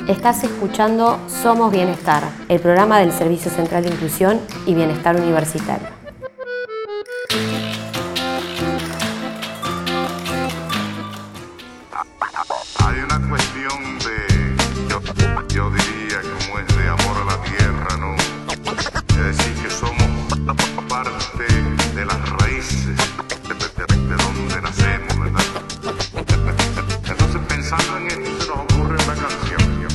Estás escuchando Somos Bienestar, el programa del Servicio Central de Inclusión y Bienestar Universitario. Hay una cuestión yo diría, como es de amor a la tierra, ¿no? Es decir, que somos parte de las raíces de donde nacemos, ¿verdad? Entonces, pensando en esto, se nos ocurre una canción.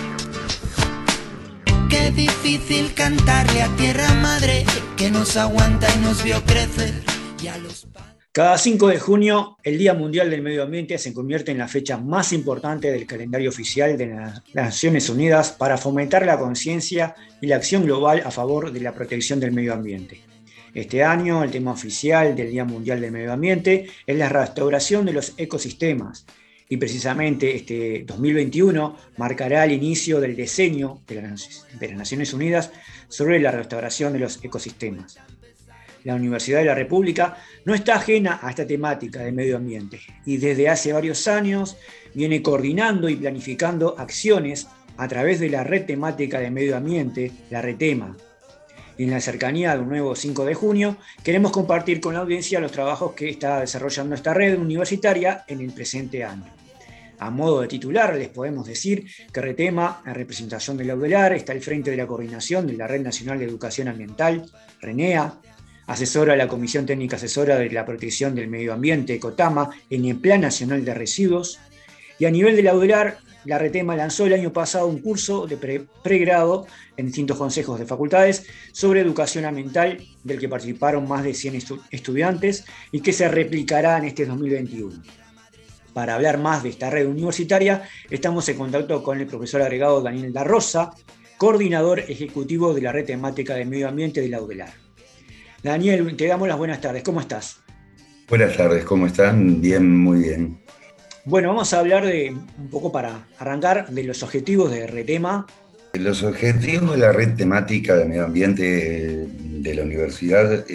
Qué difícil cantarle a tierra madre que nos aguanta y nos vio crecer. Y a los Cada 5 de junio, el Día Mundial del Medio Ambiente se convierte en la fecha más importante del calendario oficial de las Naciones Unidas para fomentar la conciencia y la acción global a favor de la protección del medio ambiente. Este año, el tema oficial del Día Mundial del Medio Ambiente es la restauración de los ecosistemas. Y precisamente este 2021 marcará el inicio del diseño de las Naciones Unidas sobre la restauración de los ecosistemas. La Universidad de la República no está ajena a esta temática de medio ambiente y desde hace varios años viene coordinando y planificando acciones a través de la Red Temática de Medio Ambiente, la RETEMA. Y en la cercanía del nuevo 5 de junio queremos compartir con la audiencia los trabajos que está desarrollando esta red universitaria en el presente año. A modo de titular, les podemos decir que RETEMA, en representación de la UDELAR, está al frente de la coordinación de la Red Nacional de Educación Ambiental, RENEA, asesora a la Comisión Técnica Asesora de la Protección del Medio Ambiente, COTAMA, en el Plan Nacional de Residuos. Y a nivel de la UDELAR, la RETEMA lanzó el año pasado un curso de pregrado en distintos consejos de facultades sobre educación ambiental, del que participaron más de 100 estudiantes y que se replicará en este 2021. Para hablar más de esta red universitaria, estamos en contacto con el profesor agregado Daniel Da Rosa, coordinador ejecutivo de la Red Temática de Medio Ambiente de la UDELAR. Daniel, te damos las buenas tardes. ¿Cómo estás? Buenas tardes, ¿cómo están? Bien, muy bien. Bueno, vamos a hablar un poco para arrancar de los objetivos de RETEMA. Los objetivos de la red temática de medio ambiente de la universidad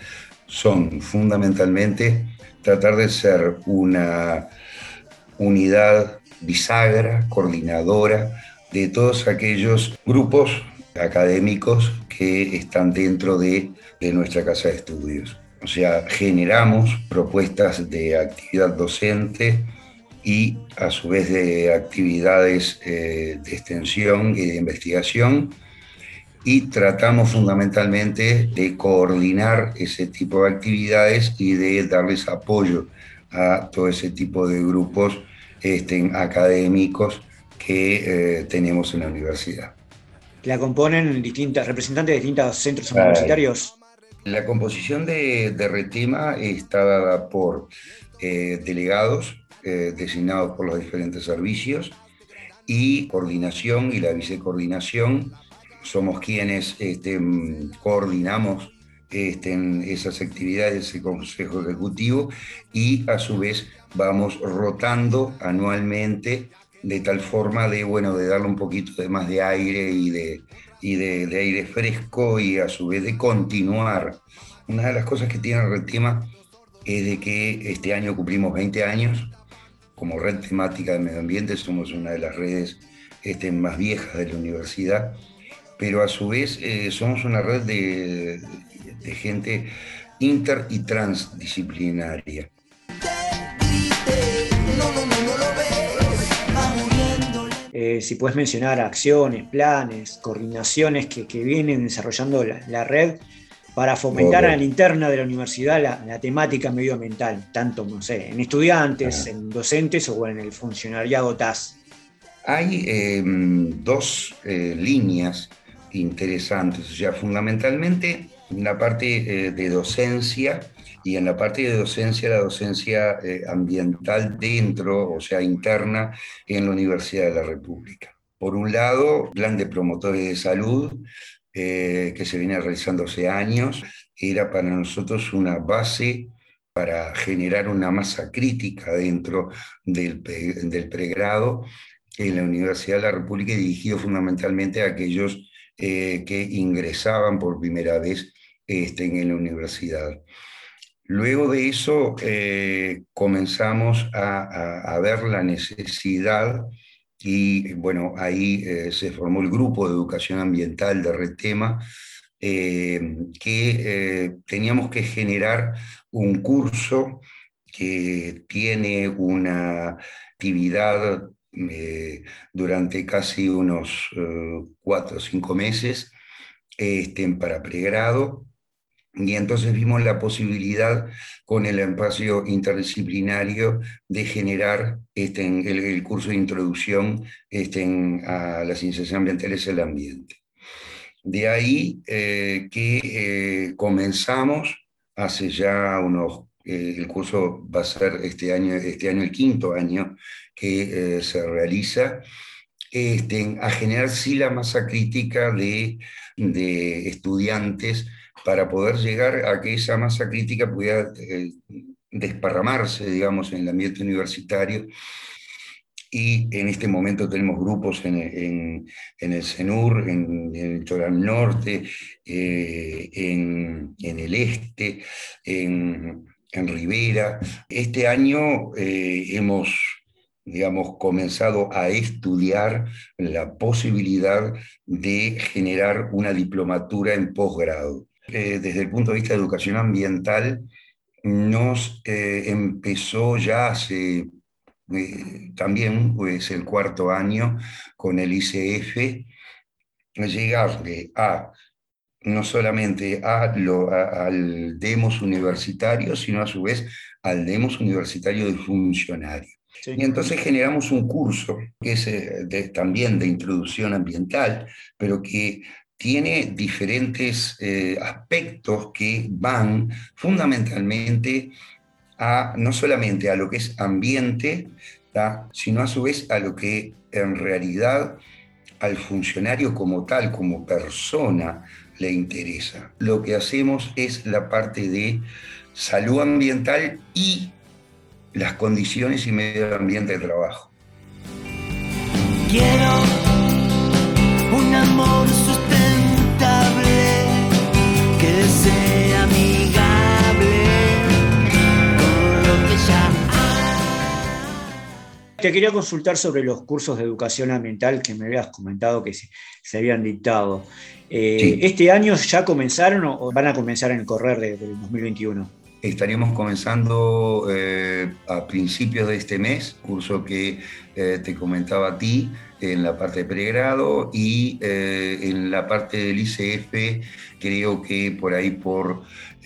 son fundamentalmente tratar de ser una unidad bisagra, coordinadora de todos aquellos grupos académicos que están dentro de nuestra casa de estudios. O sea, generamos propuestas de actividad docente y a su vez de actividades de extensión y de investigación, y tratamos fundamentalmente de coordinar ese tipo de actividades y de darles apoyo a todo ese tipo de grupos académicos que tenemos en la universidad. La componen representantes de distintos centros universitarios. La composición de RETEMA está dada por delegados designados por los diferentes servicios y coordinación y la vicecoordinación. Somos quienes coordinamos en esas actividades, ese consejo ejecutivo, y a su vez vamos rotando anualmente de tal forma de darle un poquito de más de aire y de aire fresco, y a su vez de continuar. Una de las cosas que tiene RETEMA es de que este año cumplimos 20 años como red temática de medio ambiente. Somos una de las redes más viejas de la universidad, pero a su vez somos una red de gente inter y transdisciplinaria. Si puedes mencionar acciones, planes, coordinaciones que vienen desarrollando la red para fomentar a la interna de la universidad la temática medioambiental, tanto, no sé, en estudiantes, en docentes o en el funcionariado TAS. Hay dos líneas interesantes, o sea, fundamentalmente en la parte de docencia, y en la parte de docencia, la docencia ambiental dentro, o sea, interna en la Universidad de la República. Por un lado, plan de promotores de salud, que se viene realizando hace años, era para nosotros una base para generar una masa crítica dentro del pregrado en la Universidad de la República, y dirigido fundamentalmente a aquellos que ingresaban por primera vez en la universidad. Luego de eso comenzamos a ver la necesidad y bueno, ahí se formó el grupo de educación ambiental de Retema, que teníamos que generar un curso que tiene una actividad durante casi unos 4 o 5 meses para pregrado. Y entonces vimos la posibilidad con el espacio interdisciplinario de generar el curso de introducción a las ciencias ambientales y el ambiente. De ahí que comenzamos hace ya el curso va a ser este año el 5.º año que se realiza, a generar sí la masa crítica de estudiantes para poder llegar a que esa masa crítica pudiera desparramarse, digamos, en el ambiente universitario. Y en este momento tenemos grupos en el CENUR, en el Litoral Norte, en el Este, en Rivera. Este año hemos, digamos, comenzado a estudiar la posibilidad de generar una diplomatura en posgrado. Desde el punto de vista de educación ambiental, nos empezó ya hace también es el 4.º año con el ICF, llegarle a no solamente al demos universitario, sino a su vez al demos universitario de funcionario. Sí. Y entonces generamos un curso que es también de introducción ambiental, pero que tiene diferentes aspectos que van fundamentalmente no solamente a lo que es ambiente, sino a su vez a lo que en realidad al funcionario como tal, como persona, le interesa. Lo que hacemos es la parte de salud ambiental y las condiciones y medio ambiente de trabajo. Quiero un amor sustentable que sea amigable con lo que ya hay. Te quería consultar sobre los cursos de educación ambiental que me habías comentado que se habían dictado. Sí. ¿Este año ya comenzaron o van a comenzar en el correr del 2021? Estaríamos comenzando a principios de este mes, curso que te comentaba a ti en la parte de pregrado, y en la parte del ICF creo que por ahí por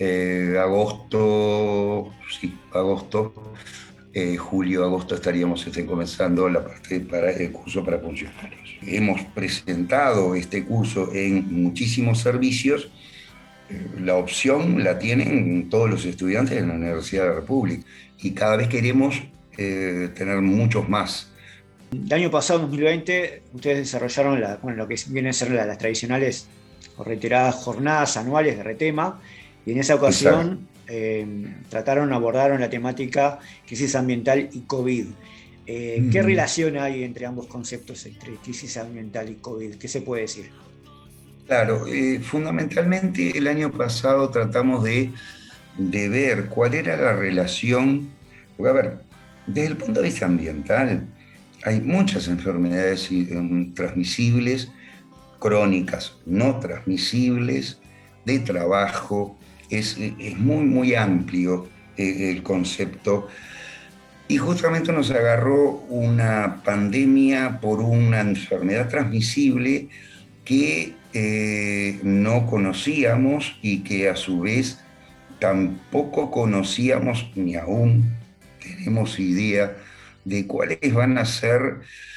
julio-agosto estaríamos comenzando la parte para el curso para funcionarios. Hemos presentado este curso en muchísimos servicios. La opción la tienen todos los estudiantes en la Universidad de la República y cada vez queremos tener muchos más. El año pasado, 2020, ustedes desarrollaron lo que vienen a ser las tradicionales o reiteradas jornadas anuales de Retema, y en esa ocasión abordaron la temática crisis ambiental y COVID. ¿Qué relación hay entre ambos conceptos, entre crisis ambiental y COVID? ¿Qué se puede decir? Claro, fundamentalmente el año pasado tratamos de ver cuál era la relación, porque a ver, desde el punto de vista ambiental hay muchas enfermedades transmisibles, crónicas, no transmisibles, de trabajo, es muy, muy amplio el concepto. Y justamente nos agarró una pandemia por una enfermedad transmisible que no conocíamos y que a su vez tampoco conocíamos ni aún tenemos idea de cuáles van a ser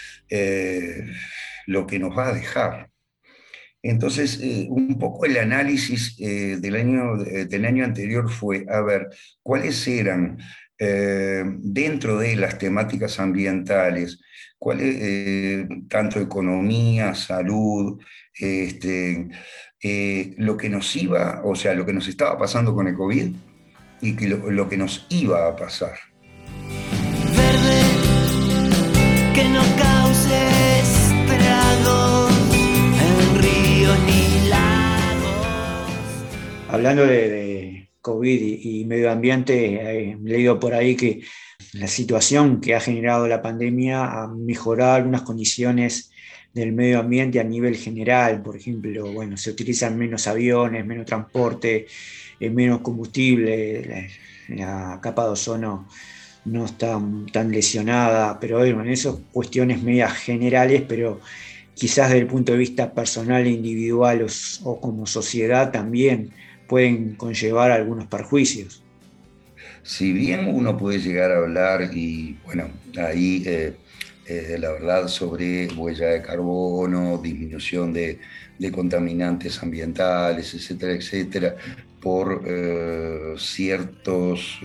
lo que nos va a dejar. Entonces, un poco el análisis del año anterior fue, a ver, cuáles eran dentro de las temáticas ambientales, tanto economía, salud, lo que nos iba, o sea, lo que nos estaba pasando con el COVID y lo que nos iba a pasar. Verde, que no cause estragos en ríos ni lagos. Hablando de COVID y medio ambiente, he leído por ahí que la situación que ha generado la pandemia a mejorar algunas condiciones del medio ambiente a nivel general. Por ejemplo, bueno, se utilizan menos aviones, menos transporte, menos combustible, la capa de ozono no está tan lesionada, pero bueno, en esas cuestiones medias generales, pero quizás desde el punto de vista personal e individual o como sociedad también pueden conllevar algunos perjuicios. Si bien uno puede llegar a hablar, y bueno, ahí la verdad, sobre huella de carbono, disminución de contaminantes ambientales, etcétera, etcétera, por ciertos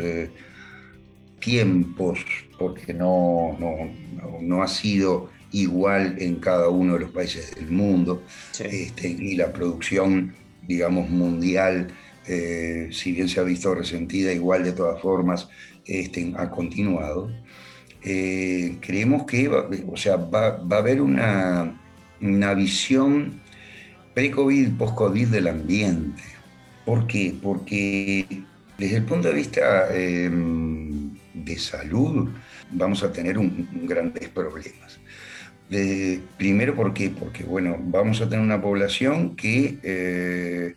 tiempos, porque no ha sido igual en cada uno de los países del mundo, Sí. Y la producción, digamos, mundial, si bien se ha visto resentida, igual de todas formas ha continuado. Creemos que va a haber una visión pre-COVID y post-COVID del ambiente. ¿Por qué? Porque desde el punto de vista de salud vamos a tener grandes problemas. Primero, ¿por qué? Porque bueno, vamos a tener una población que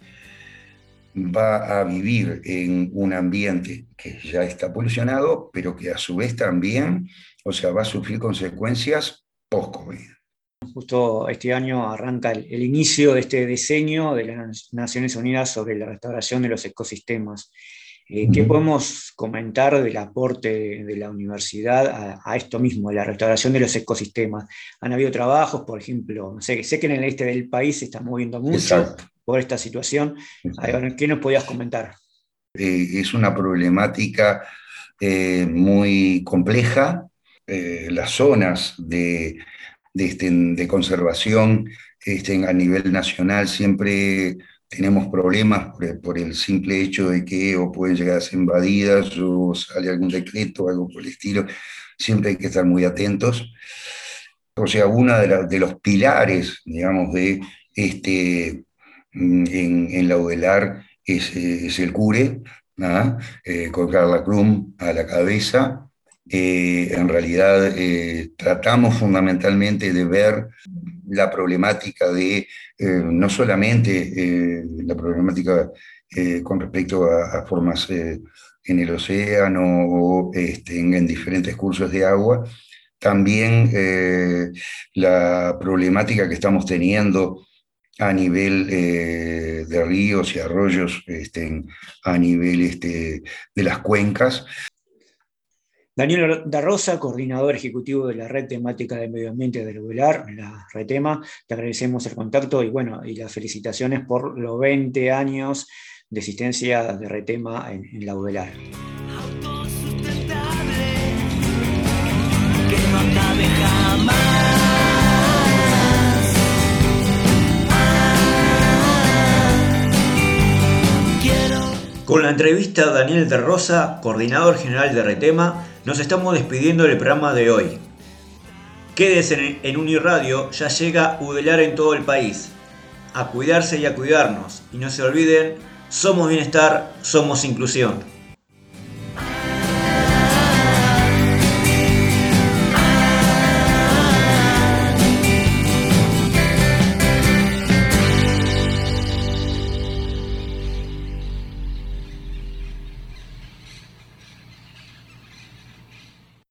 va a vivir en un ambiente que ya está polucionado, pero que a su vez también, va a sufrir consecuencias post-COVID. Justo este año arranca el inicio de este diseño de las Naciones Unidas sobre la restauración de los ecosistemas. ¿Qué podemos comentar del aporte de la universidad a esto mismo, a la restauración de los ecosistemas? ¿Han habido trabajos, por ejemplo? No sé, sé que en el este del país se está moviendo mucho. Exacto. Por esta situación. Exacto. ¿Qué nos podías comentar? Es una problemática muy compleja. Las zonas de conservación a nivel nacional siempre tenemos problemas por el simple hecho de que o pueden llegar a ser invadidas o sale algún decreto o algo por el estilo. Siempre hay que estar muy atentos. Uno de los pilares, digamos, en la UDELAR es el CURE, con Carla Krum a la cabeza. En realidad tratamos fundamentalmente de ver la problemática no solamente la problemática con respecto a formas en el océano o en diferentes cursos de agua, también la problemática que estamos teniendo a nivel de ríos y arroyos, a nivel de las cuencas. Daniel da Rosa, coordinador ejecutivo de la Red Temática de Medio Ambiente del UDELAR, la RETEMA, te agradecemos el contacto y las felicitaciones por los 20 años de existencia de RETEMA en la UDELAR. Autosustentable, que no acabe jamás. Con la entrevista a Daniel da Rosa, coordinador general de RETEMA, nos estamos despidiendo del programa de hoy. Quédese en Uniradio, ya llega UDELAR en todo el país. A cuidarse y a cuidarnos. Y no se olviden, somos bienestar, somos inclusión.